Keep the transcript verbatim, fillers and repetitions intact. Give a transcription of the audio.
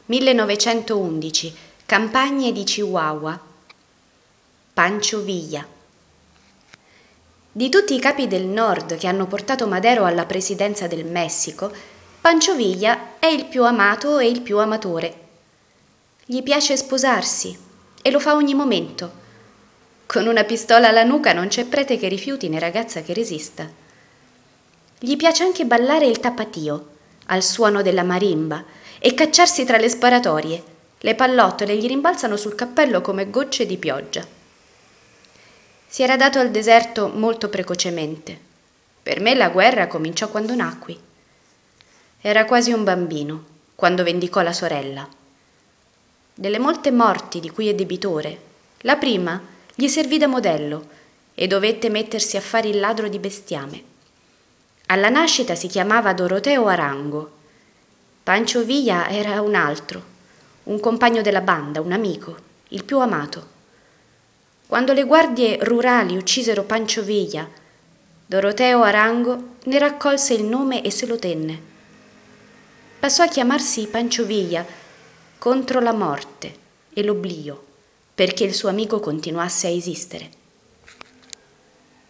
millenovecentoundici. Campagne di Chihuahua. Pancho Villa. Di tutti i capi del nord che hanno portato Madero alla presidenza del Messico, Pancho Villa è il più amato e il più amatore. Gli piace sposarsi e lo fa ogni momento. Con una pistola alla nuca non c'è prete che rifiuti né ragazza che resista. Gli piace anche ballare il tapatio al suono della marimba e cacciarsi tra le sparatorie. Le pallottole gli rimbalzano sul cappello come gocce di pioggia. Si era dato al deserto molto precocemente. Per me la guerra cominciò quando nacqui. Era quasi un bambino quando vendicò la sorella. Delle molte morti di cui è debitore, la prima gli servì da modello e dovette mettersi a fare il ladro di bestiame. Alla nascita si chiamava Doroteo Arango. Pancho Villa era un altro, un compagno della banda, un amico, il più amato. Quando le guardie rurali uccisero Pancho Villa, Doroteo Arango ne raccolse il nome e se lo tenne. Passò a chiamarsi Pancho Villa contro la morte e l'oblio, perché il suo amico continuasse a esistere.